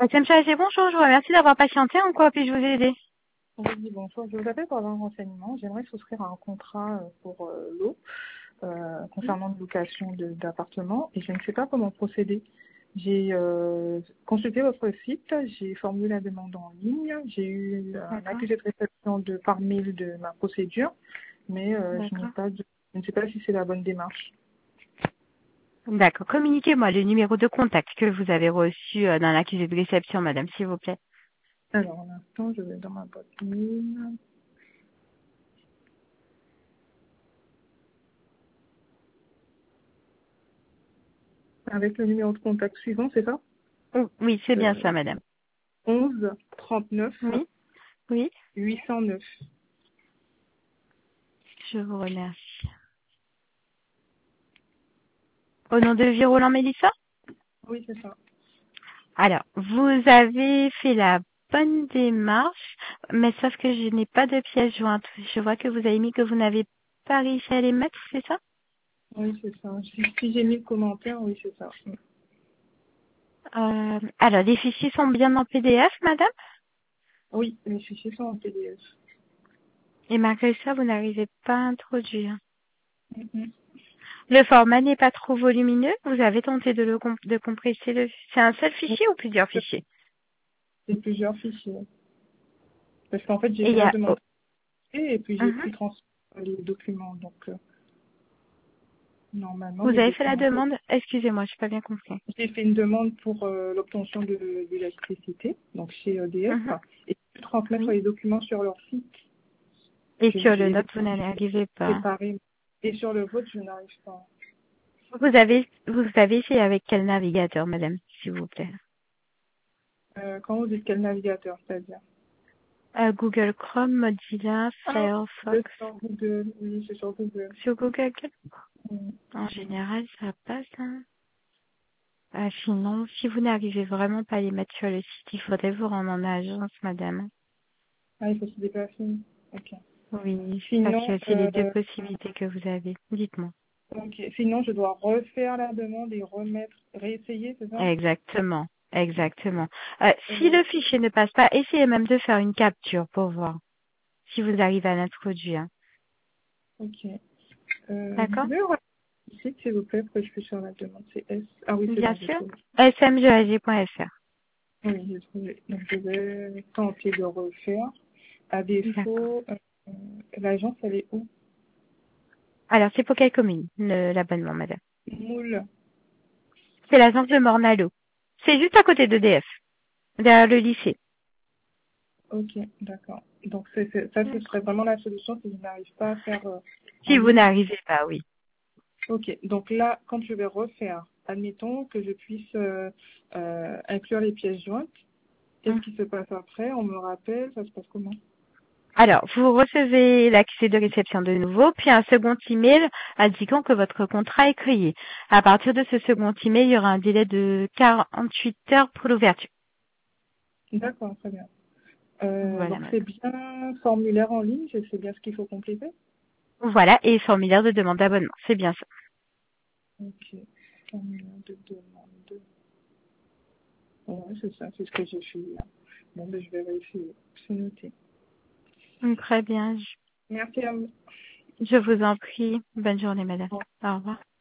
SMCAG, bonjour, je vous remercie d'avoir patienté. En quoi puis-je vous aider? Oui, bonjour. Je vous appelle pour avoir un renseignement. J'aimerais souscrire à un contrat pour l'eau concernant une location d'appartement et je ne sais pas comment procéder. J'ai consulté votre site, j'ai formulé la demande en ligne, j'ai eu un D'accord, accusé de réception par mail de ma procédure, mais d'accord. je ne sais pas si c'est la bonne démarche. D'accord. Communiquez-moi le numéro de contact que vous avez reçu dans l'accusé de réception, madame, s'il vous plaît. Alors, un instant, je vais dans ma boîte mail. Avec le numéro de contact suivant, c'est ça? Oh, oui, c'est bien euh, ça, madame. 11 39 Oui, oui, 809. je vous remercie. Au nom de Vie Roland Mélissa? Oui, c'est ça. Alors, vous avez fait la bonne démarche, mais sauf que je n'ai pas de pièces jointes. Je vois que vous avez mis que vous n'avez pas réussi à les mettre, c'est ça? Oui, c'est ça. Si j'ai mis le commentaire, oui, c'est ça. Alors, les fichiers sont bien en PDF, madame? Oui, les fichiers sont en PDF. Et malgré ça, vous n'arrivez pas à introduire. Mhm. Le format n'est pas trop volumineux. Vous avez tenté de compresser le. C'est un seul Oui, fichier ou plusieurs fichiers? c'est plusieurs fichiers. Parce qu'en fait, j'ai Et il fait y la a. demande et puis j'ai Mhm. pu transférer les documents. Donc, normalement, Vous mes avez fait la documents. demande. Excusez-moi, je n'ai pas bien compris. J'ai fait une demande pour l'obtention de l'électricité, donc chez EDF, Mhm. et pu transmettre Oui. les documents sur leur site. Et sur Je le les ai note, vous n'arrivez pas. préparés. Et sur le vôtre, je n'arrive pas. Vous avez essayé avec quel navigateur, madame, s'il vous plaît? Quand vous dites quel navigateur, c'est-à-dire? Google Chrome, Mozilla, Ah, Firefox. c'est sur Google. Oui, c'est sur Google. Sur Google, Mm. en général, ça passe, hein. Sinon, si vous n'arrivez vraiment pas à les mettre sur le site, il faudrait vous rendre en agence, madame. Ah, il faut se déplacer. Ok. Oui, parce Sinon, que c'est les deux possibilités que vous avez. Dites-moi. ok. Sinon, je dois refaire la demande et réessayer, c'est ça? Exactement, exactement. Si Euh, le fichier ne passe pas, essayez même de faire une capture pour voir si vous arrivez à l'introduire. ok. Vous D'accord? pouvez me rappeler le site, s'il vous plaît, pour que je puisse faire la demande. C'est S. Ah oui, c'est Bien bon, j'ai sûr. trouvé. smgag.fr. Oui, j'ai trouvé. Donc, je vais tenter de refaire. À D'accord. défaut, l'agence, elle est où? Alors, c'est pour quelle commune, l'abonnement, madame? Moule. C'est l'agence de Mornalo. C'est juste à côté d'EDF, derrière le lycée. Ok, d'accord. Donc, ça, ce serait vraiment la solution si je n'arrive pas à faire en Si vous ligne. n'arrivez pas, oui. Ok, donc là, quand je vais refaire, admettons que je puisse inclure les pièces jointes, qu'est-ce qui se passe après? On me rappelle, ça se passe comment? Alors, vous recevez l'accès de réception de nouveau, puis un second email indiquant que votre contrat est créé. À partir de ce second email, il y aura un délai de 48 heures pour l'ouverture. D'accord, très bien. Voilà, Donc c'est madame. bien formulaire en ligne, je sais bien ce qu'il faut compléter. Voilà, et formulaire de demande d'abonnement. C'est bien ça. Ok, formulaire de demande. Ouais, c'est ça, c'est ce que j'ai fait là. Bon, ben, je vais vérifier, c'est noté. Très bien. Merci à vous. Je vous en prie. Bonne journée, madame. Au revoir. Au revoir.